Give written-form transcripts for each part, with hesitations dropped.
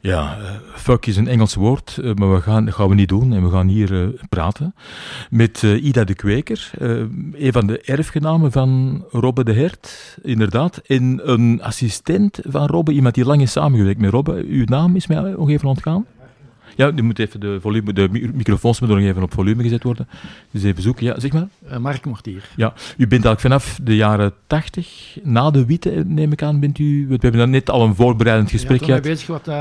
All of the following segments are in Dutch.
Ja, fuck is een Engels woord, maar dat gaan we niet doen. En we gaan hier praten met Ida de Kweker, een van de erfgenamen van Robbe de Hert, inderdaad. En een assistent van Robbe, iemand die lang is samengewerkt met Robbe. Uw naam is mij nog even ontgaan. Ja, die moet even de microfoons moeten nog even op volume gezet worden. Dus even zoeken. Ja, zeg maar. Mark Mortier. Ja, u bent eigenlijk vanaf de jaren 80, na de Witte, neem ik aan, bent u... We hebben dan net al een voorbereidend gesprek gehad. Ja, toen bezig wat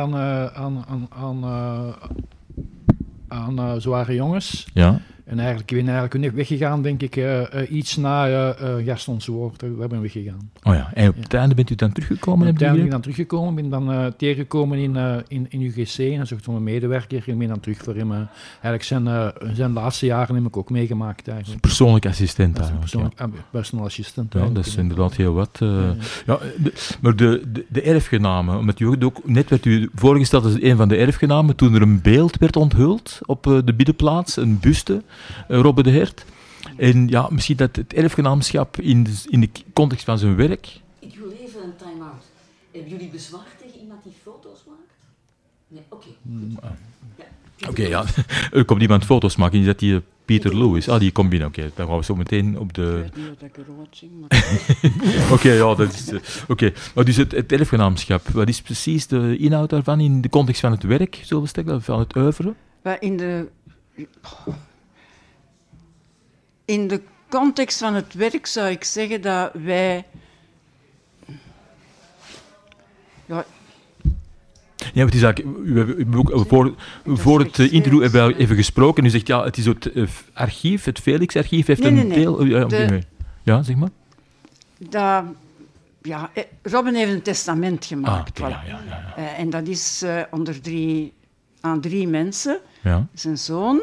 aan zware jongens. Ja. En ik ben weggegaan, denk ik, iets na Gaston's woord. Daar ben ik weggegaan. Oh ja, en op het einde bent u dan teruggekomen? Op het einde ben ik dan teruggekomen, ben dan tegengekomen in UGC en zocht om een medewerker en ben dan terug voor hem. Eigenlijk zijn laatste jaren heb ik ook meegemaakt. Eigenlijk. Persoonlijk assistent eigenlijk. Personal assistent. Ja, dat is inderdaad heel wat. Ja, maar de erfgenamen, omdat u ook net werd u voorgesteld als een van de erfgenamen, toen er een beeld werd onthuld op de binnenplaats, een buste, Robbe de Hert. En ja, misschien dat het erfgenaamschap in de context van zijn werk... Ik wil even een time-out. Hebben jullie bezwaar tegen iemand die foto's maakt? Nee, oké. Oké, ja. Er komt iemand foto's maken. Is dat die Peter Lewis? Ah, die komt binnen. Oké, dan gaan we zo meteen op de... Ik weet niet wat ik erover zing, maar... Oké, ja, dat is... Oké, maar dus het erfgenaamschap, wat is precies de inhoud daarvan in de context van het werk, zullen we zeggen, van het oeuvre? In de context van het werk zou ik zeggen dat wij... Ja, het is eigenlijk, we hebben ook voor het interview hebben we even gesproken. U zegt, ja, het is het archief, het Felix-archief heeft een deel... Ja, zeg maar. Robben heeft een testament gemaakt. Ja. En dat is onder aan drie mensen. Ja. Zijn zoon,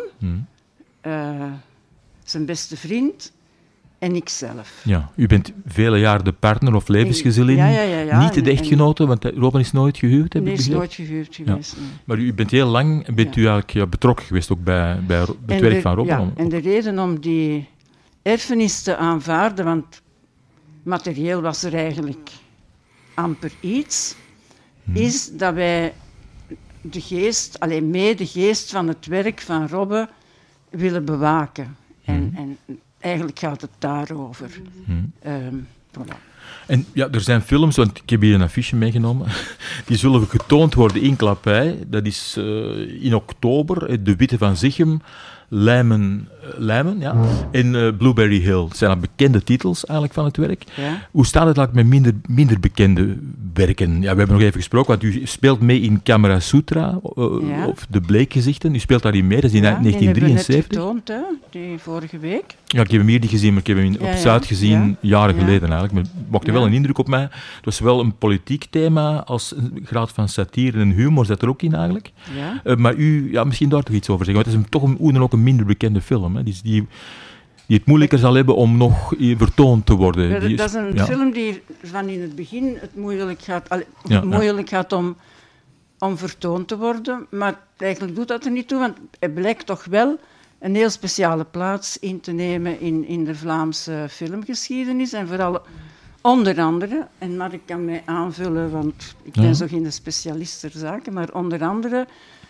zijn beste vriend en ikzelf. Ja, u bent vele jaren de partner of levensgezellin. Ja. Niet de echtgenote, want Robben is nooit gehuwd, heb ik begrepen? Nee, is nooit gehuwd geweest. Ja. Maar u bent heel lang u eigenlijk betrokken geweest ook bij het werk van Robben. Ja, en de reden om die erfenis te aanvaarden, want materieel was er eigenlijk amper iets, is dat wij de geest van het werk van Robbe willen bewaken. En eigenlijk gaat het daarover. Voilà. En ja, er zijn films, want ik heb hier een affiche meegenomen, die zullen getoond worden in Klappij. Dat is in oktober, De Witte van Zichem, Lijmen en Blueberry Hill. Dat zijn al bekende titels eigenlijk van het werk. Ja. Hoe staat het eigenlijk met minder bekende werken? Ja, we hebben nog even gesproken, want u speelt mee in Camera Sutra, of De Bleekgezichten. U speelt daarin mee, dat is in 1973. Die hebben we net getoond, die vorige week. Ja, ik heb hem hier niet gezien, maar ik heb hem op Zuid gezien, jaren geleden eigenlijk. Maar het maakte wel een indruk op mij. Het was wel een politiek thema, als een graad van satire en humor zat er ook in eigenlijk. Ja. Maar u, misschien daar toch iets over zeggen, want het is toch hoe dan ook een minder bekende film, hè? Die het moeilijker zal hebben om nog vertoond te worden. Dat is een film die van in het begin het moeilijk gaat om vertoond te worden, maar eigenlijk doet dat er niet toe, want het blijkt toch wel een heel speciale plaats in te nemen in de Vlaamse filmgeschiedenis. En vooral onder andere, en Mark kan mij aanvullen, want ik ben zo geen specialist ter zake, maar onder andere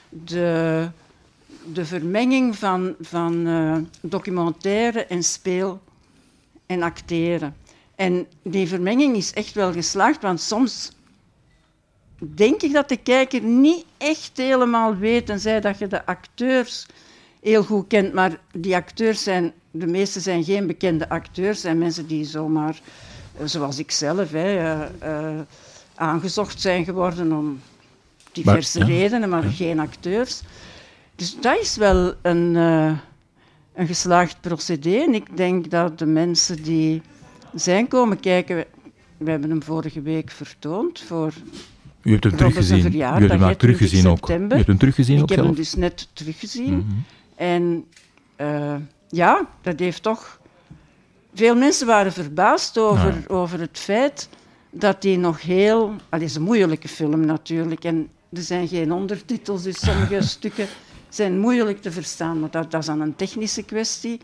de vermenging van documentaire en speel en acteren. En die vermenging is echt wel geslaagd, want soms denk ik dat de kijker niet echt helemaal weet, tenzij dat je de acteurs heel goed kent, maar die acteurs de meeste zijn geen bekende acteurs, zijn mensen die zomaar, zoals ik zelf, aangezocht zijn geworden om diverse redenen, maar geen acteurs. Dus dat is wel een geslaagd procedé. En ik denk dat de mensen die zijn komen kijken, we hebben hem vorige week vertoond voor U hebt hem teruggezien. U hebt hem teruggezien ook. U hebt hem teruggezien ook zelf? Ik heb hem dus net teruggezien. En dat heeft toch... Veel mensen waren verbaasd over het feit dat hij nog heel... Het is een moeilijke film natuurlijk. En er zijn geen ondertitels, dus sommige stukken zijn moeilijk te verstaan. Maar dat is dan een technische kwestie.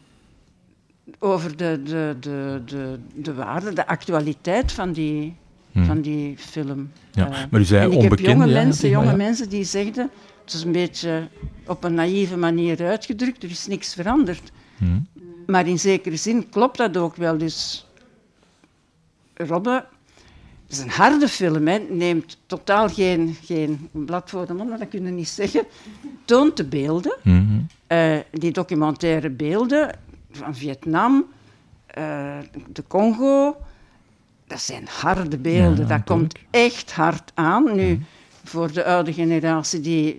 Over de waarde, de actualiteit van van die film. Ja, maar u zei en ik onbekende, heb ja, jonge ja. mensen die zegden, het is een beetje op een naïeve manier uitgedrukt, er is niks veranderd. Maar in zekere zin klopt dat ook wel. Dus Robbe, het is een harde film, hè. Neemt totaal geen blad voor de mond, maar dat kun je niet zeggen. Toont de beelden, die documentaire beelden van Vietnam, de Congo. Dat zijn harde beelden, dat komt echt hard aan. Nu, voor de oude generatie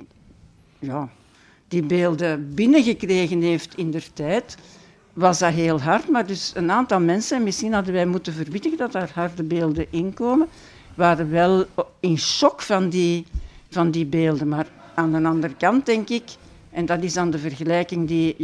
die beelden binnengekregen heeft in der tijd, was dat heel hard. Maar dus een aantal mensen, misschien hadden wij moeten verwittigen dat daar harde beelden in komen, waren wel in shock van die beelden. Maar aan de andere kant denk ik, en dat is dan de vergelijking die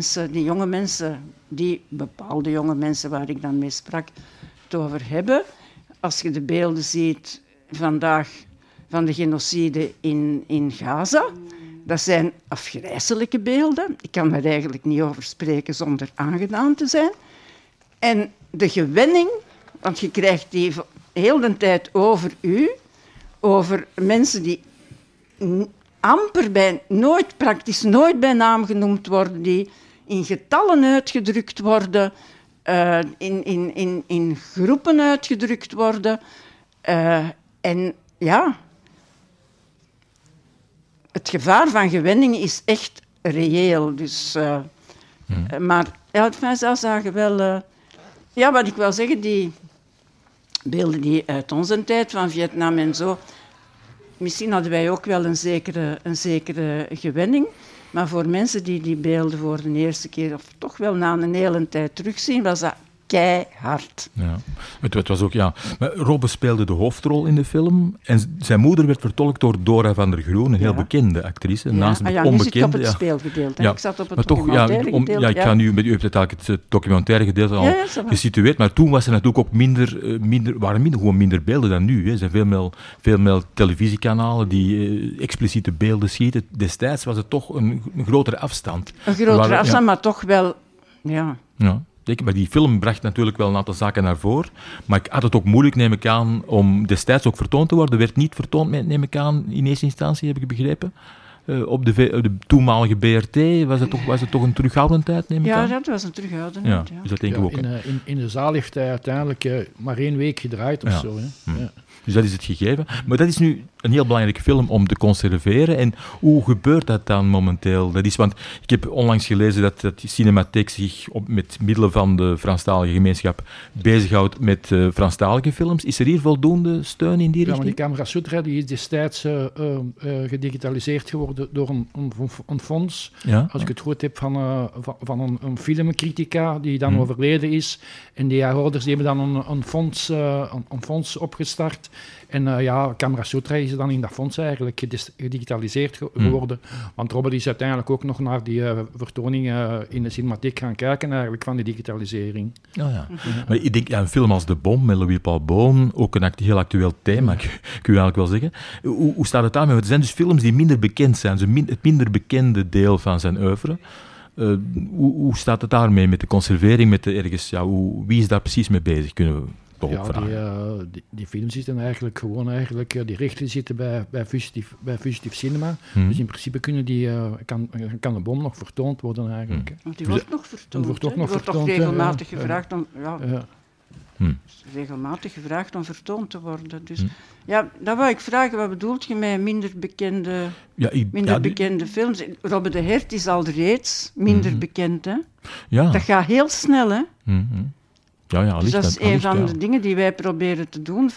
bepaalde jonge mensen waar ik dan mee sprak, het over hebben. Als je de beelden ziet vandaag van de genocide in Gaza, dat zijn afgrijselijke beelden. Ik kan er eigenlijk niet over spreken zonder aangedaan te zijn. En de gewenning, want je krijgt die heel de tijd over u, over mensen die praktisch nooit bij naam genoemd worden, die in getallen uitgedrukt worden, in groepen uitgedrukt worden. En ja, het gevaar van gewenning is echt reëel. Dus, maar zij zagen wel... wat ik wil zeggen, die beelden die uit onze tijd van Vietnam en zo, misschien hadden wij ook wel een zekere gewenning. Maar voor mensen die die beelden voor de eerste keer, of toch wel na een hele tijd terugzien, was dat keihard. Ja. Het was ook, ja. Maar Robbe speelde de hoofdrol in de film en zijn moeder werd vertolkt door Dora van der Groen, een heel bekende actrice. Naast het onbekende. Nu zit ik op het speelgedeelte. Ja. Ik zat op het maar toch, documentaire gedeelte. Ik ga nu met u, hebt eigenlijk het documentaire gedeelte al gesitueerd, maar toen was er natuurlijk ook minder beelden dan nu. Hè. Er zijn veel meer televisiekanalen die expliciete beelden schieten. Destijds was het toch een grotere afstand. Een grotere afstand, maar toch wel... Ja. Maar die film bracht natuurlijk wel een aantal zaken naar voren. Maar ik had het ook moeilijk, neem ik aan, om destijds ook vertoond te worden. Werd niet vertoond, neem ik aan, in eerste instantie, heb ik begrepen. Op de toenmalige BRT was het toch een terughoudendheid, neem ik aan? Ja, dat was een terughoudendheid. Dus dat denk ik ook. In de zaal heeft hij uiteindelijk maar 1 week gedraaid of zo. Hè. Ja. Dus dat is het gegeven. Maar dat is nu een heel belangrijke film om te conserveren. En hoe gebeurt dat dan momenteel? Want ik heb onlangs gelezen dat de Cinematheek zich met middelen van de Franstalige gemeenschap bezighoudt met Franstalige films. Is er hier voldoende steun in die richting? Ja, maar die Camera Sutra die is destijds gedigitaliseerd geworden door een fonds. Ja? Als ik het goed heb, van een filmcritica die dan overleden is. En die ouders die hebben dan een fonds opgestart. En Camera Sutra is dan in dat fonds eigenlijk gedigitaliseerd geworden. Want Robert is uiteindelijk ook nog naar die vertoning in de Cinematheek gaan kijken eigenlijk van die digitalisering. Maar ik denk, een film als De Bom met Louis Paul Boon, ook een heel actueel thema, kun je eigenlijk wel zeggen. Hoe staat het daarmee? Want er zijn dus films die minder bekend zijn, het minder bekende deel van zijn oeuvre. Hoe staat het daarmee met de conservering, wie is daar precies mee bezig, kunnen we toch opvragen? Die films zitten eigenlijk die rechten zitten bij Fugitief Cinema. Dus in principe kan De Bom nog vertoond worden eigenlijk. Want die wordt nog vertoond. Die wordt toch regelmatig gevraagd om... regelmatig gevraagd om vertoond te worden. Dus dat wou ik vragen, wat bedoelt je met minder bekende films? Robbe de Hert is al reeds minder bekend, hè? Ja. Dat gaat heel snel, hè? Dus dat is een van de dingen die wij proberen te doen,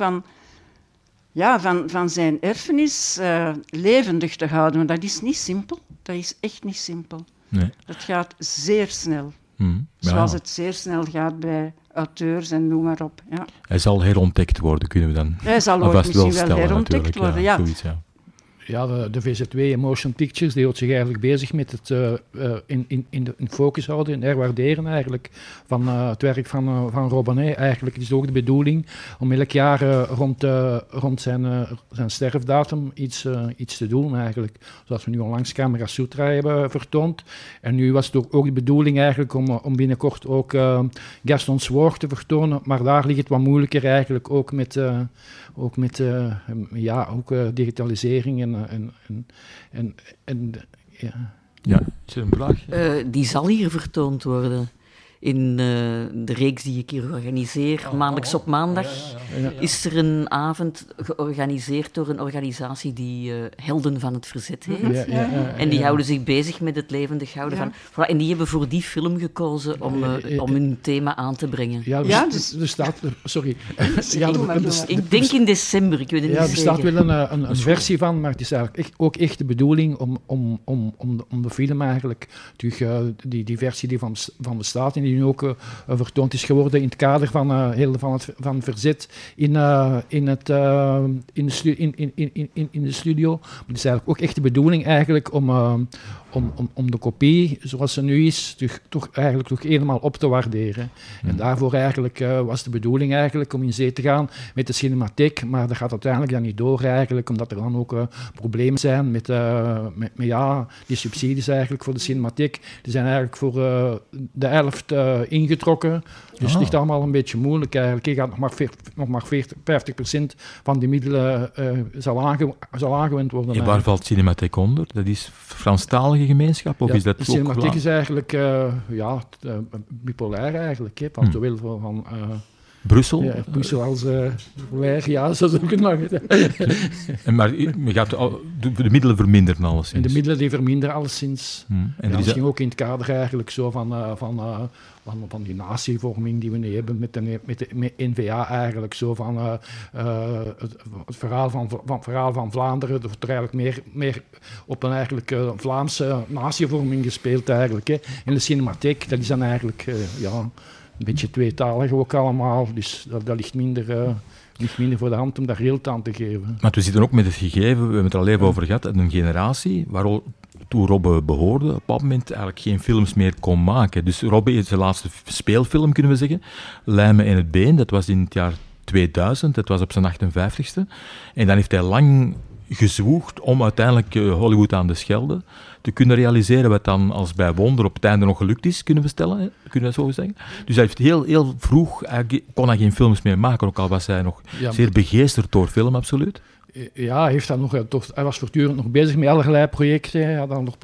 van zijn erfenis levendig te houden. Maar dat is niet simpel. Dat is echt niet simpel. Nee. Dat gaat zeer snel. Zoals het zeer snel gaat bij auteurs en noem maar op. Ja. Hij zal herontdekt worden, kunnen we dan Hij zal ooit misschien wel herontdekt worden, zoiets, Ja, de VZW Motion Pictures, die houdt zich eigenlijk bezig met het in focus houden en herwaarderen eigenlijk van het werk van Robbe. Eigenlijk is het ook de bedoeling om elk jaar rond zijn sterfdatum iets te doen eigenlijk. Zoals we nu onlangs Camera Sutra hebben vertoond. En nu was het ook de bedoeling eigenlijk om binnenkort ook Gaston's Woord te vertonen, maar daar ligt het wat moeilijker eigenlijk ook met digitalisering en Ja, is er een vraag? Die zal hier vertoond worden. In de reeks die ik hier organiseer, maandelijks op maandag, is er een avond georganiseerd door een organisatie die Helden van het Verzet heet. En die houden zich bezig met het levendig houden van... Voilà, en die hebben voor die film gekozen om hun thema aan te brengen. Er staat... Sorry. Ik denk in december, ik weet het niet zeker. Er staat wel een versie van, maar het is eigenlijk ook echt de bedoeling om de film eigenlijk terug... die versie die van bestaat en die nu ook vertoond is geworden in het kader van het verzet in de studio. Maar het is eigenlijk ook echt de bedoeling eigenlijk om de kopie zoals ze nu is toch helemaal op te waarderen. En daarvoor eigenlijk was de bedoeling eigenlijk om in zee te gaan met de cinematheek, maar dat gaat uiteindelijk dan niet door eigenlijk, omdat er dan ook problemen zijn met die subsidies eigenlijk voor de cinematheek. Die zijn eigenlijk voor de helft ingetrokken. Dus het ligt allemaal een beetje moeilijk eigenlijk. Je gaat nog maar 50% van die middelen zal aangewend worden. En waar valt Cinematheek onder? Dat is Franstalige gemeenschap? Of is dat de Cinematheek is eigenlijk bipolair eigenlijk. Van zowel van... Brussel? Ja, Brussel als wij, zo zou ik het maar zeggen. Maar je gaat de middelen verminderen alleszins? En de middelen die verminderen alleszins. En dat ging ook in het kader eigenlijk zo van die natievorming die we nu hebben met de NVA eigenlijk. Zo van het verhaal van Vlaanderen, dat wordt er eigenlijk meer op een eigenlijk Vlaamse natievorming gespeeld eigenlijk. Hè. En de Cinematheek, dat is dan eigenlijk... een beetje tweetalig ook allemaal, dus dat ligt minder voor de hand om daar heel aan te geven. Maar we zitten ook met het gegeven, we hebben het er al even over gehad, een generatie waartoe Robbe behoorde, op een bepaald moment eigenlijk geen films meer kon maken. Dus Robbe is zijn laatste speelfilm, kunnen we zeggen, Lijmen en het Been, dat was in het jaar 2000, dat was op zijn 58ste. En dan heeft hij lang gezwoegd om uiteindelijk Hollywood aan de Schelde te kunnen realiseren, wat dan als bij wonder op het einde nog gelukt is, kunnen we stellen, hè? Kunnen we dat zo zeggen. Dus hij heeft heel vroeg, kon hij geen films meer maken, ook al was hij nog zeer begeesterd door film, absoluut. Ja, hij was voortdurend nog bezig met allerlei projecten. Hij had dan nog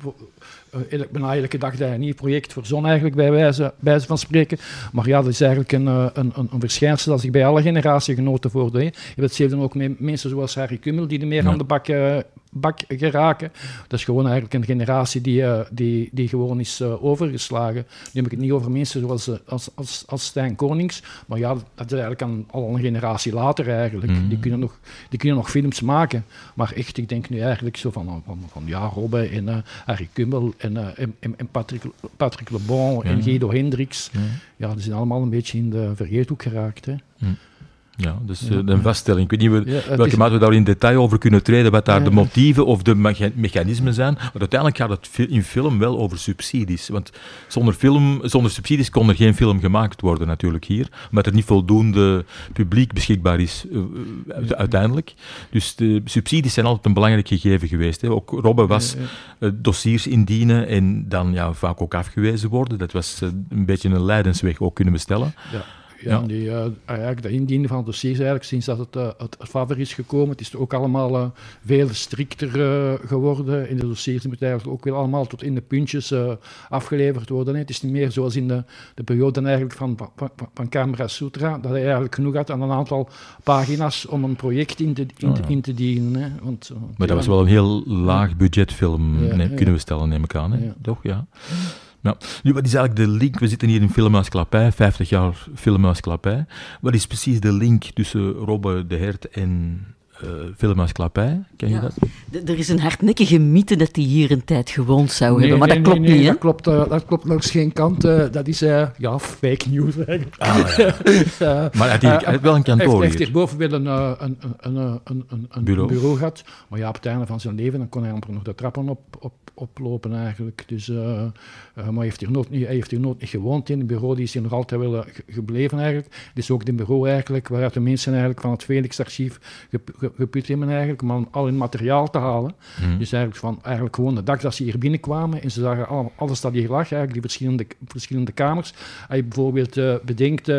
bijna elke dag dat hij een nieuw project verzon eigenlijk, bij wijze van spreken. Maar ja, dat is eigenlijk een verschijnsel dat zich bij alle generatiegenoten voordoet. Je hebt het ook met mensen zoals Harry Kummel, die er meer aan de bak geraken. Dat is gewoon eigenlijk een generatie die gewoon is overgeslagen. Nu heb ik het niet over mensen zoals als Stijn Konings, maar ja, dat is eigenlijk al een generatie later eigenlijk. Die kunnen nog films maken. Maar echt, ik denk nu eigenlijk zo van Robbe en Harry Kummel en Patrick Lebon en Guido Hendricks. Ja, die zijn allemaal een beetje in de vergeethoek geraakt. Hè. Ja, dus een vaststelling. Ik weet niet welke mate we daar in detail over kunnen treden, wat daar de motieven of de mechanismen zijn. Maar uiteindelijk gaat het in film wel over subsidies. Want zonder subsidies kon er geen film gemaakt worden natuurlijk hier. Omdat er niet voldoende publiek beschikbaar is uiteindelijk. Dus de subsidies zijn altijd een belangrijk gegeven geweest. Hè. Ook Robbe was dossiers indienen en dan vaak ook afgewezen worden. Dat was een beetje een lijdensweg ook, kunnen we stellen. Eigenlijk de indienen van dossiers eigenlijk sinds dat het FAVR is gekomen, het is ook allemaal veel strikter geworden. In de dossiers moet eigenlijk ook weer allemaal tot in de puntjes afgeleverd worden. Hè. Het is niet meer zoals in de periode eigenlijk van Camera Sutra, dat hij eigenlijk genoeg had aan een aantal pagina's om een project in te dienen. Hè. Maar dat was wel een heel laag budgetfilm, kunnen we stellen, neem ik aan. Hè? Ja. Toch? Ja. Nou, nu, wat is eigenlijk de link? We zitten hier in Filmhuis Clapey, 50 jaar Filmhuis Clapey. Wat is precies de link tussen Robbe de Hert en filmmaatschappij. Ken je dat? Er is een hardnekkige mythe dat hij hier een tijd gewoond zou hebben, maar dat klopt niet, hè? Dat klopt langs geen kant. Dat is fake news eigenlijk. Maar hij heeft wel een kantoor Hij heeft hierboven wel een bureau gehad, maar ja, op het einde van zijn leven dan kon hij amper nog de trappen oplopen eigenlijk. Dus, maar hij heeft hier nooit niet gewoond in. Het bureau die is hier nog altijd wel gebleven eigenlijk. Het is ook het bureau eigenlijk waaruit de mensen eigenlijk van het Felix-archief geput hebben eigenlijk, om al hun materiaal te halen. Dus eigenlijk gewoon de dag dat ze hier binnenkwamen en ze zagen alles dat hier lag, eigenlijk die verschillende kamers. Als je bijvoorbeeld bedenkt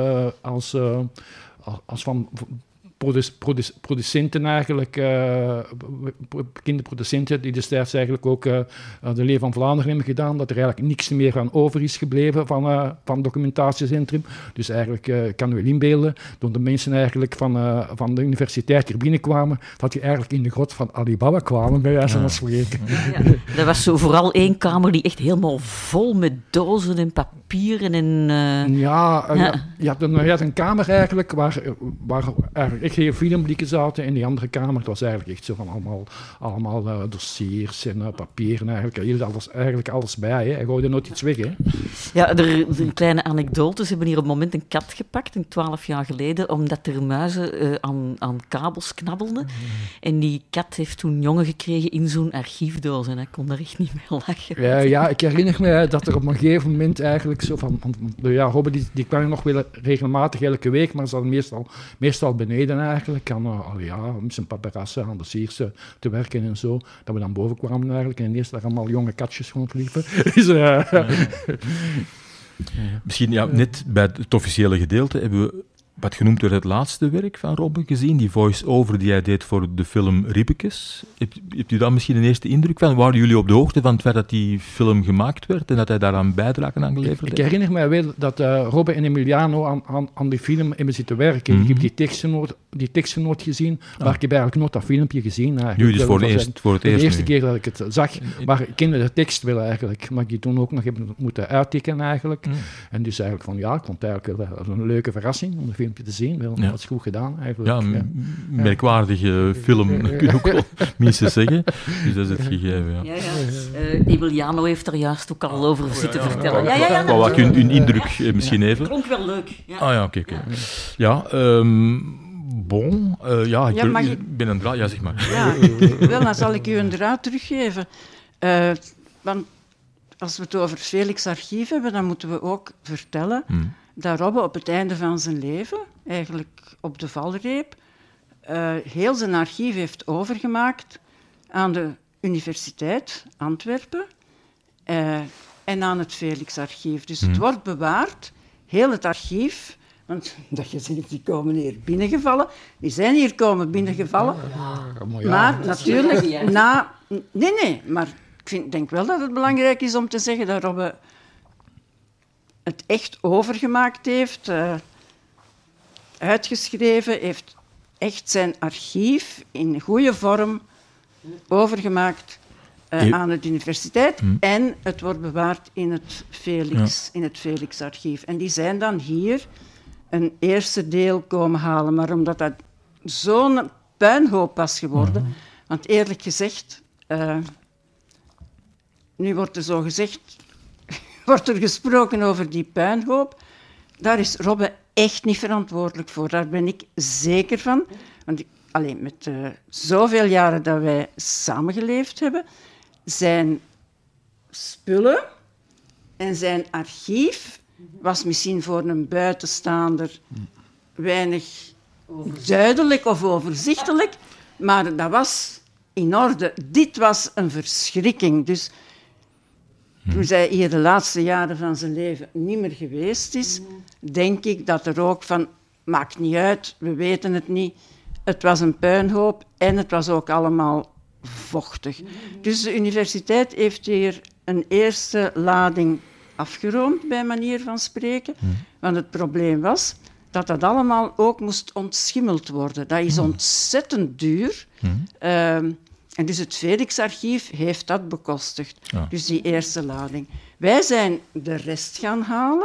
als van producenten eigenlijk, bekende producenten die destijds eigenlijk ook de Leeuw van Vlaanderen hebben gedaan, dat er eigenlijk niks meer aan over is gebleven van het documentatiecentrum. Dus eigenlijk kan u wel inbeelden, toen de mensen eigenlijk van de universiteit hier binnenkwamen, dat die eigenlijk in de grot van Ali-Baba kwamen, bij wijze van spreken. Ja. Er was zo vooral één kamer die echt helemaal vol met dozen en papieren en... Je had een kamer eigenlijk waar eigenlijk echt heel filmblikken zaten. En die andere kamer, het was eigenlijk echt zo van allemaal dossiers en papieren eigenlijk. Je hield eigenlijk alles bij, hè. Hij gooide nooit iets weg, hè. Ja, er een kleine anekdote. Ze hebben hier op het moment een kat gepakt, 12 jaar geleden, omdat er muizen aan kabels knabbelden. En die kat heeft toen jongen gekregen in zo'n archiefdoos en hij kon er echt niet meer lachen. Ja, ik herinner me dat er op een gegeven moment eigenlijk zo van Robbe, die kwam nog wel regelmatig elke week, maar ze hadden meestal beneden eigenlijk met zijn paparazzen aan de Sierse te werken en zo, dat we dan boven kwamen eigenlijk en eerst daar allemaal jonge katjes rondliepen. Misschien net bij het officiële gedeelte hebben we wat genoemd werd het laatste werk van Robbe gezien, die voice-over die hij deed voor de film Ribbekes. Hebt u daar misschien een eerste indruk van? Waren jullie op de hoogte van het feit dat die film gemaakt werd en dat hij daaraan bijdragen aan geleverd heeft? Ik herinner mij wel dat Robbe en Emiliano aan die film hebben zitten werken. Ik heb die teksten nooit gezien, maar ik heb eigenlijk nooit dat filmpje gezien. Nu, dus voor het eerst. De eerste keer dat ik het zag, maar ik kende de tekst wel eigenlijk, maar ik die toen ook nog heb moeten uittikken eigenlijk. En dus eigenlijk ik vond het eigenlijk wel een leuke verrassing om de filmpje te zien. Dat is goed gedaan eigenlijk. Ja, merkwaardige film, kun je ook wel minstens zeggen. Dus dat is het gegeven, Emiliano heeft er juist ook al over zitten vertellen. Wat ik uw indruk misschien even. Klonk wel leuk. Oké. Ja, bon. Ik ben een draad. Ja, zeg maar. Wel, dan zal ik u een draad teruggeven. Want als we het over het Felix-archief hebben, dan moeten we ook vertellen dat Robbe op het einde van zijn leven, eigenlijk op de valreep, heel zijn archief heeft overgemaakt aan de Universiteit Antwerpen en aan het Felix-archief. Dus het wordt bewaard, heel het archief, want dat je zegt, die komen hier binnengevallen. Die zijn hier komen binnengevallen. Maar natuurlijk, maar ik denk wel dat het belangrijk is om te zeggen dat Robbe het echt overgemaakt heeft, uitgeschreven, heeft echt zijn archief in goede vorm overgemaakt aan de universiteit en het wordt bewaard in het Felix-archief. En die zijn dan hier een eerste deel komen halen, maar omdat dat zo'n puinhoop was geworden, want eerlijk gezegd, nu wordt er zo gezegd, wordt er gesproken over die puinhoop. Daar is Robbe echt niet verantwoordelijk voor. Daar ben ik zeker van. Want met zoveel jaren dat wij samengeleefd hebben, zijn spullen en zijn archief was misschien voor een buitenstaander weinig duidelijk of overzichtelijk, maar dat was in orde. Dit was een verschrikking. Dus toen zij hier de laatste jaren van zijn leven niet meer geweest is, denk ik dat er ook van, maakt niet uit, we weten het niet, het was een puinhoop en het was ook allemaal vochtig. Dus de universiteit heeft hier een eerste lading afgeroomd, bij manier van spreken, want het probleem was dat dat allemaal ook moest ontschimmeld worden. Dat is ontzettend duur. En dus het Felix-archief heeft dat bekostigd. Ja. Dus die eerste lading. Wij zijn de rest gaan halen.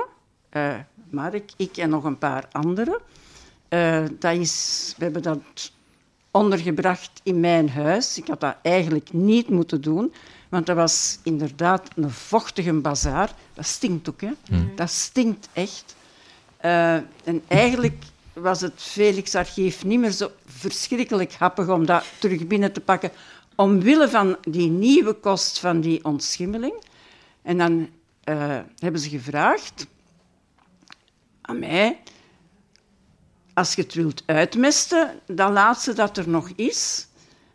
Mark, ik en nog een paar anderen. We hebben dat ondergebracht in mijn huis. Ik had dat eigenlijk niet moeten doen, want dat was inderdaad een vochtige bazaar. Dat stinkt ook, hè? Dat stinkt echt. En eigenlijk was het Felixarchief niet meer zo verschrikkelijk happig om dat terug binnen te pakken, omwille van die nieuwe kost van die ontschimmeling. En dan hebben ze gevraagd aan mij, als je het wilt uitmesten, dat laatste dat er nog is,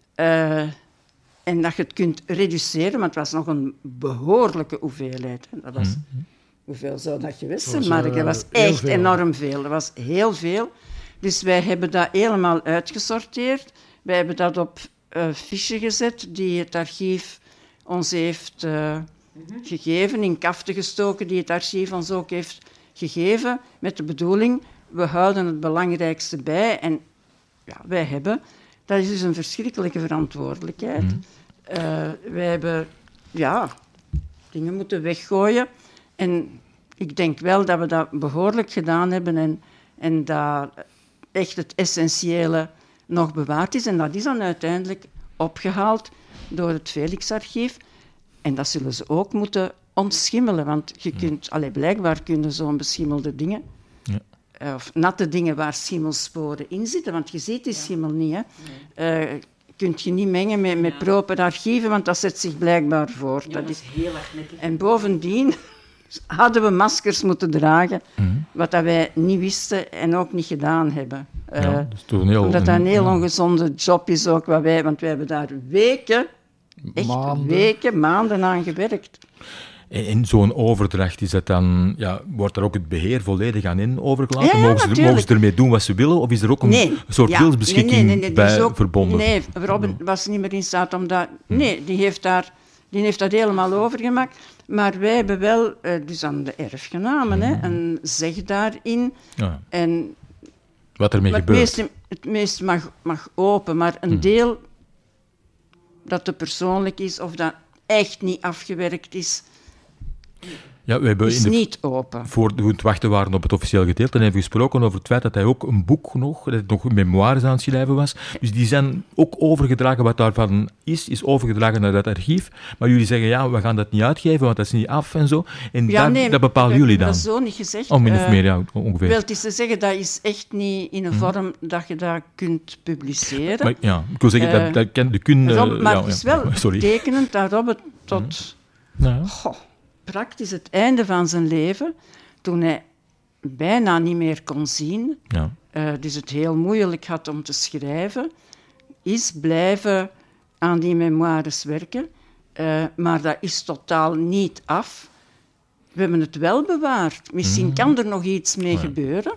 en dat je het kunt reduceren, want het was nog een behoorlijke hoeveelheid. Dat was, hoeveel zou dat geweest zijn, Mark? Dat was echt veel. Enorm veel. Dat was heel veel. Dus wij hebben dat helemaal uitgesorteerd. Wij hebben dat op fiche gezet die het archief ons heeft gegeven, in kaften gestoken die het archief ons ook heeft gegeven, met de bedoeling, we houden het belangrijkste bij. En ja, wij hebben... Dat is dus een verschrikkelijke verantwoordelijkheid. Wij hebben dingen moeten weggooien. En ik denk wel dat we dat behoorlijk gedaan hebben en dat echt het essentiële nog bewaard is. En dat is dan uiteindelijk opgehaald door het Felixarchief. En dat zullen ze ook moeten ontschimmelen. Want je kunt, blijkbaar kunnen zo'n beschimmelde dingen... of natte dingen waar schimmelsporen in zitten, want je ziet die schimmel niet. Hè. Kun je niet mengen met proper archieven, want dat zet zich blijkbaar voort. Ja, dat is heel erg netjes. En bovendien hadden we maskers moeten dragen, wat dat wij niet wisten en ook niet gedaan hebben. Dat is toch omdat dat een heel ongezonde job is ook, want wij hebben daar maanden aan gewerkt. In zo'n overdracht is dat dan, wordt er ook het beheer volledig aan in overgelaten? Ja, mogen ze ermee doen wat ze willen? Of is er ook een soort wilsbeschikking bij verbonden? Nee, Robin was niet meer in staat om dat... Nee, die heeft dat helemaal overgemaakt. Maar wij hebben wel, dus aan de erfgenamen, een zeg daarin. Ja. En wat ermee gebeurt? Het meeste mag open, maar een deel dat te persoonlijk is of dat echt niet afgewerkt is... Ja, we hebben is niet open. Voor we het wachten waren op het officieel gedeelte, en hebben we gesproken over het feit dat hij ook een boek nog memoires aan het schrijven was. Dus die zijn ook overgedragen, wat daarvan is overgedragen naar dat archief. Maar jullie zeggen, we gaan dat niet uitgeven, want dat is niet af en zo. En dat bepalen jullie dan. Dat is zo niet gezegd. Min of meer, ongeveer. Wel, het is te zeggen, dat is echt niet in een vorm dat je dat kunt publiceren. Maar, ik wil zeggen, dat kan de maar het is wel tekenend dat Robert tot... praktisch het einde van zijn leven, toen hij bijna niet meer kon zien, dus het heel moeilijk had om te schrijven, is blijven aan die memoires werken. Maar dat is totaal niet af. We hebben het wel bewaard. Misschien kan er nog iets mee gebeuren.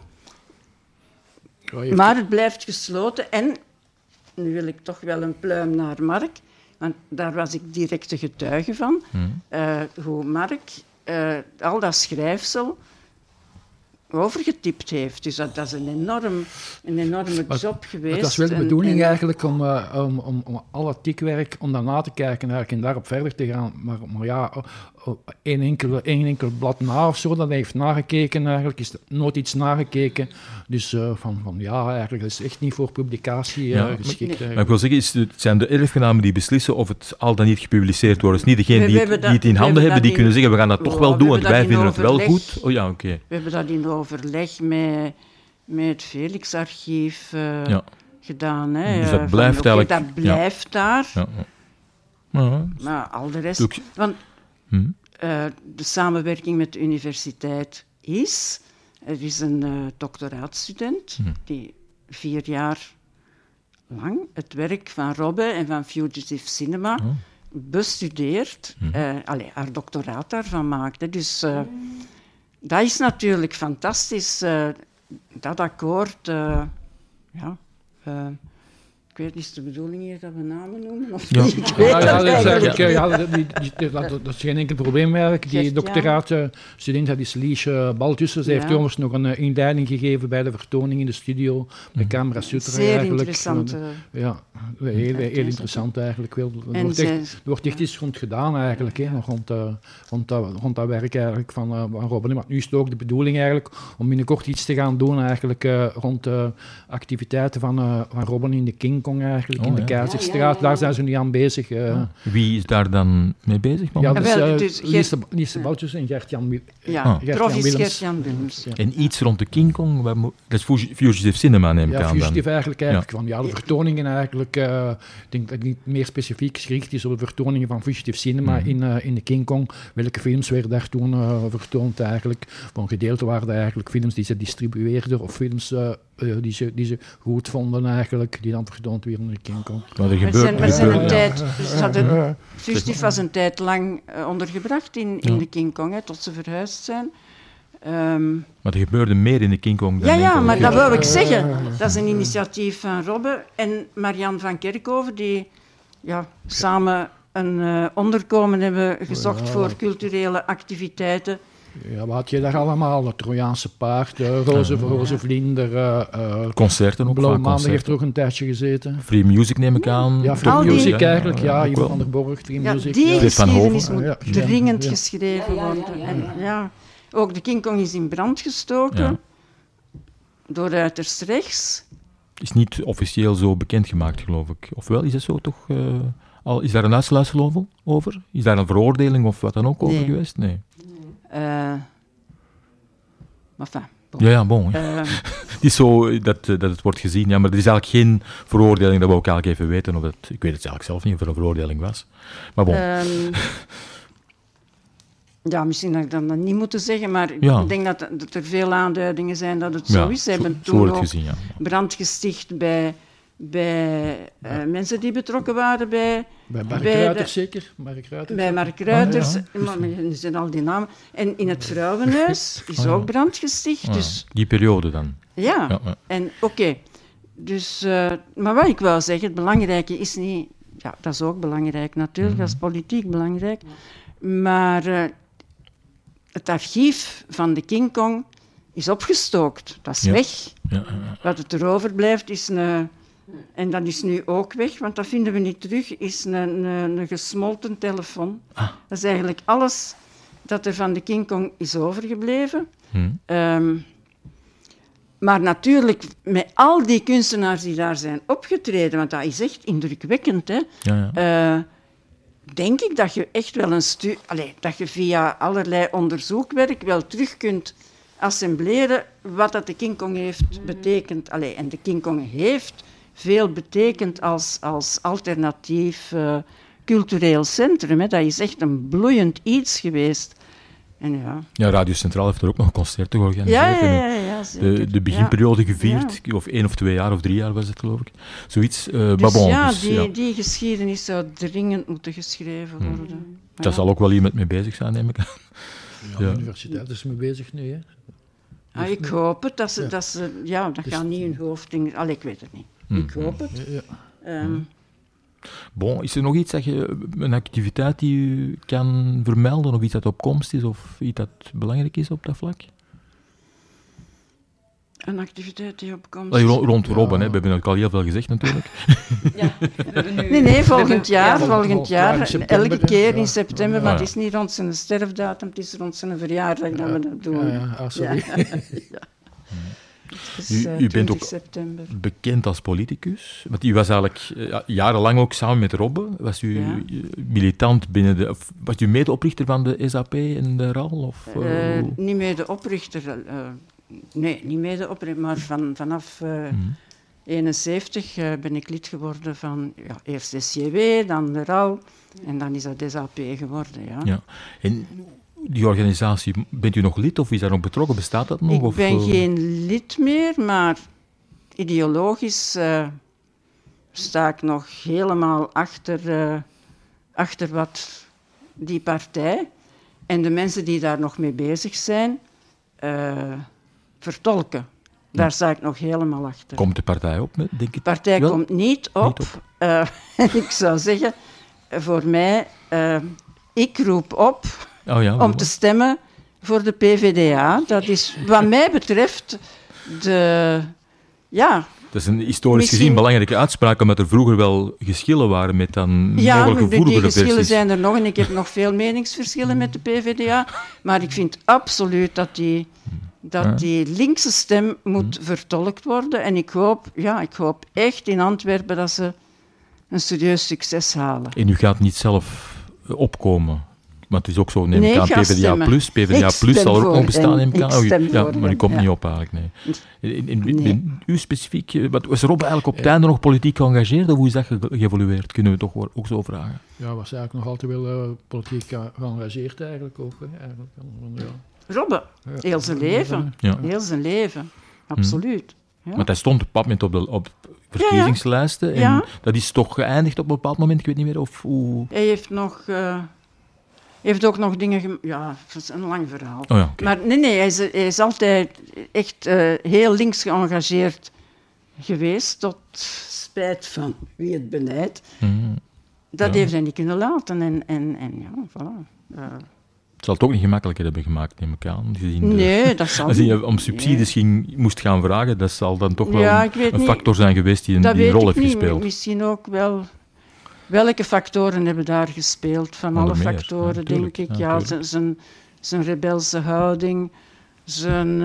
Maar het blijft gesloten. En, nu wil ik toch wel een pluim naar Mark, want daar was ik directe getuige van, hoe Mark al dat schrijfsel overgetipt heeft. Dus dat is een enorme job geweest. Dat is wel de bedoeling eigenlijk om al het tikwerk, om daarna te kijken eigenlijk, en daarop verder te gaan. Maar één enkel blad na of zo, dat hij heeft nagekeken eigenlijk, is nooit iets nagekeken. Dus eigenlijk, dat is echt niet voor publicatie geschikt. Maar ik wil zeggen, het zijn de erfgenamen die beslissen of het al dan niet gepubliceerd wordt. Het is niet degenen die het in handen hebben, die kunnen zeggen, we gaan dat toch wel doen, want wij vinden het wel goed. We hebben dat in overleg met het Felixarchief gedaan. Hè. Dus dat blijft eigenlijk... Dat blijft daar. Maar al de rest... Want de samenwerking met de universiteit is... Er is een doctoraatstudent die 4 jaar lang het werk van Robbe en van Fugitive Cinema bestudeert. Haar doctoraat daarvan maakte. Dus dat is natuurlijk fantastisch. Dat akkoord... ik weet niet, is de bedoeling hier dat we namen noemen? Of niet? Dat is geen enkel probleem eigenlijk. Die doctoraatstudent, dat is Liesje Baltussen. Ze heeft jongens nog een inleiding gegeven bij de vertoning in de studio, bij Camera Sutra. Zeer interessant. Heel interessant eigenlijk. Er wordt echt iets rond gedaan eigenlijk, rond dat werk eigenlijk van Robin. Maar nu is het ook de bedoeling eigenlijk om binnenkort iets te gaan doen eigenlijk rond de activiteiten van Robin in de Kink. Kong eigenlijk, in de Keizerstraat. Daar zijn ze nu aan bezig. Wie is daar dan mee bezig? Ja, dus Lise Boutjes en Gert-Jan Willems. Ja, prof is Gert-Jan Willems. Ja. En iets rond de King Kong, dat is Fugitive Cinema, neem ik aan. Fugitive eigenlijk van de vertoningen eigenlijk. Ik denk dat het niet meer specifiek gericht is op de vertoningen van Fugitive Cinema in de King Kong. Welke films werden daar toen vertoond eigenlijk? Voor een gedeelte waren dat eigenlijk films die ze distribueerden of films die ze goed vonden eigenlijk, die dan vertoond werden in de King Kong. Maar er gebeurt... Fugitive was een tijd lang ondergebracht in de King Kong, tot ze verhuisd zijn. Maar er gebeurde meer in de King Kong dan maar dat wil ik zeggen. Dat is een initiatief van Robbe en Marianne van Kerkhoven, die samen een onderkomen hebben gezocht voor culturele activiteiten. Ja, wat had je daar allemaal? Het Trojaanse paard, Roze Vlinder, concerten ook. Blauwe Maandag heeft er ook een tijdje gezeten. Free Music neem ik aan. Ja, Free Music eigenlijk, Ivo van der Borg, Free Music. Die geschiedenis moet dringend geschreven worden. En, ook de King Kong is in brand gestoken door uiterst rechts. Is niet officieel zo bekendgemaakt, geloof ik. Ofwel, is dat zo toch... is daar een uitsluitsel over? Is daar een veroordeling of wat dan ook over geweest? Nee. Bon. Het is zo dat het wordt gezien, maar er is eigenlijk geen veroordeling, dat we ook eigenlijk even weten. Ik weet het eigenlijk zelf niet of er een veroordeling was. Maar bon. Misschien had ik dat niet moeten zeggen, maar ik denk dat er veel aanduidingen zijn dat het zo is. Ze hebben toen ook brand gesticht bij mensen die betrokken waren bij Mark Ruiters zeker? Bij Mark Ruiters, er zijn al die namen. En in het Vrouwenhuis is ook brand gesticht. Dus, die periode dan? Ja. En oké. Dus, maar wat ik wou zeggen, het belangrijke is niet... Ja, dat is ook belangrijk natuurlijk, dat is politiek belangrijk. Maar het archief van de King Kong is opgestookt. Dat is weg. Wat het erover blijft is een... En dat is nu ook weg, want dat vinden we niet terug, is een gesmolten telefoon. Dat is eigenlijk alles dat er van de King Kong is overgebleven. Maar natuurlijk, met al die kunstenaars die daar zijn opgetreden, want dat is echt indrukwekkend, hè? Denk ik dat je echt wel dat je via allerlei onderzoekwerk wel terug kunt assembleren wat dat de King Kong heeft betekend. En de King Kong heeft veel betekent als alternatief cultureel centrum. Hè. Dat is echt een bloeiend iets geweest. En Radio Centraal heeft er ook nog concerten georganiseerd. De beginperiode gevierd, of 1 of 2 jaar of 3 jaar was het, geloof ik. Zoiets. Die geschiedenis zou dringend moeten geschreven worden. Daar zal ook wel iemand mee bezig zijn, neem ik aan. De universiteit is mee bezig nu, hè. Ik hoop het. Dat gaat niet hun hoofdding... ik weet het niet. Ik hoop het. Is er nog iets een activiteit die u kan vermelden, of iets dat op komst is, of iets dat belangrijk is op dat vlak? Een activiteit die op komst is? Rond Robben, we hebben ook al heel veel gezegd natuurlijk. Nee, volgend jaar. Elke keer in september, maar het is niet rond zijn sterfdatum, het is rond zijn verjaardag dat we dat doen. Sorry. U bent ook bekend als politicus. Want u was eigenlijk jarenlang ook samen met Robbe. Was u militant binnen was u medeoprichter van de SAP en de RAL? Of, niet medeoprichter. Nee, niet medeoprichter, maar vanaf 1971 ben ik lid geworden van eerst de SJW, dan de RAL en dan is dat SAP geworden. Ja. En die organisatie, bent u nog lid of is daar nog betrokken? Bestaat dat nog? Ik ben geen lid meer, maar ideologisch sta ik nog helemaal achter wat die partij en de mensen die daar nog mee bezig zijn vertolken. Daar sta ik nog helemaal achter. Komt de partij op? Denk ik de partij komt niet op. Ik zou zeggen, voor mij, ik roep op om te stemmen voor de PvdA. Dat is wat mij betreft dat is een historisch gezien belangrijke uitspraak, omdat er vroeger wel geschillen waren met dan mogelijke voerdere versies. Die geschillen zijn er nog en ik heb nog veel meningsverschillen met de PvdA, maar ik vind absoluut dat die dat die linkse stem moet vertolkt worden. En ik hoop echt in Antwerpen dat ze een serieus succes halen. En u gaat niet zelf opkomen? Want het is ook zo, neem ik aan, PvdA Plus zal er ook nog bestaan, neem ik aan. Maar u komt niet op eigenlijk, nee. In u specifiek, was Rob eigenlijk op het einde nog politiek geëngageerd, of hoe is dat geëvolueerd? Kunnen we toch ook zo vragen? Ja, was eigenlijk nog altijd wel politiek geëngageerd eigenlijk ook. Robbe, heel zijn leven. Ja. Heel zijn leven, absoluut. Ja. Want hij stond op dat moment op verkiezingslijsten en dat is toch geëindigd op een bepaald moment, ik weet niet meer of hoe... Hij heeft ook nog dingen... Ja, dat is een lang verhaal. Oh ja, okay. Maar nee, hij is altijd echt heel links geëngageerd geweest, tot spijt van wie het beleidt. Dat heeft hij niet kunnen laten. En ja, voilà. Het zal het ook niet gemakkelijker hebben gemaakt, neem ik aan. Nee, dat zal niet. Als je om subsidies moest gaan vragen, dat zal dan toch wel een factor zijn geweest die een rol heeft gespeeld. Misschien ook wel... Welke factoren hebben daar gespeeld? Van alle factoren, denk ik. Ja, zijn rebelse houding, zijn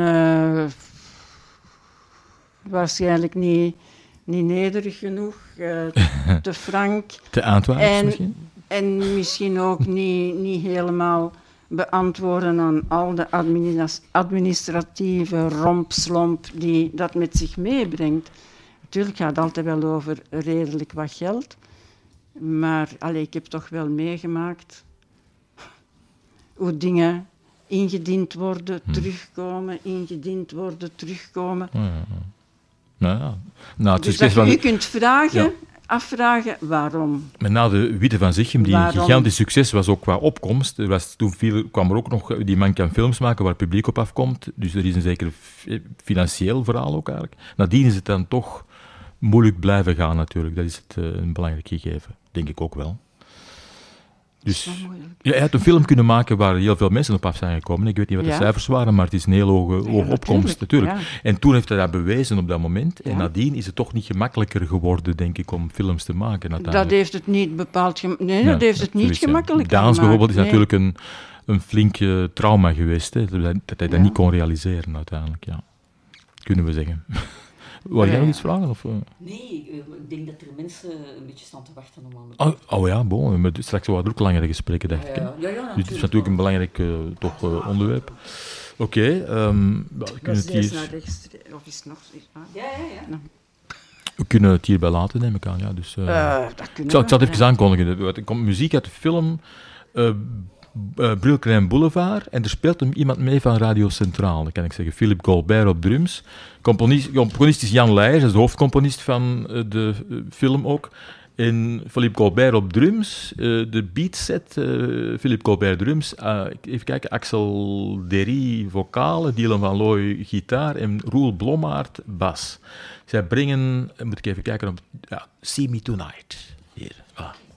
waarschijnlijk niet nederig genoeg, te frank. Te Antwerps misschien? En misschien ook niet helemaal beantwoorden aan al de administratieve rompslomp die dat met zich meebrengt. Natuurlijk gaat het altijd wel over redelijk wat geld. Maar ik heb toch wel meegemaakt hoe dingen ingediend worden, terugkomen, ingediend worden, terugkomen. Dus dat je kunt afvragen waarom. Maar na de Witte van Zichem, die een gigantisch succes was ook qua opkomst. Toen kwam er ook nog die man kan films maken waar het publiek op afkomt. Dus er is een zeker financieel verhaal ook eigenlijk. Nadien is het dan toch moeilijk blijven gaan natuurlijk. Dat is een belangrijk gegeven. Denk ik ook wel. Dus hij had een film kunnen maken waar heel veel mensen op af zijn gekomen. Ik weet niet wat de cijfers waren, maar het is een heel hoge opkomst natuurlijk. Ja. En toen heeft hij dat bewezen op dat moment. En nadien is het toch niet gemakkelijker geworden, denk ik, om films te maken. Dat heeft het niet bepaald dat heeft het niet gemakkelijker gemaakt. Dans bijvoorbeeld is natuurlijk een flinke trauma geweest. Hè, dat hij dat niet kon realiseren uiteindelijk. Ja. Kunnen we zeggen. Wil jij nog iets vragen? Of? Nee, ik denk dat er mensen een beetje staan te wachten om aan de we hebben straks wel ook langere gesprekken, dacht ik. Ja, dus het is natuurlijk een belangrijk onderwerp. Oké. Dat is hier... naar rechts, of is het nog... Ja. We kunnen het hierbij laten, neem ik aan. Ja, dus, ik zal het even aankondigen. Er komt muziek uit de film... Brilcrein Boulevard en er speelt iemand mee van Radio Centraal, dat kan ik zeggen. Philippe Colbert op drums. Componist is Jan Leijers, dat is de hoofdcomponist van de film ook. En Philippe Colbert op drums, de beatset, Philippe Colbert drums, even kijken, Axel Derry vocalen, Dylan van Looy gitaar en Roel Blommaert bas. Zij brengen, moet ik even kijken, See Me Tonight. Hier,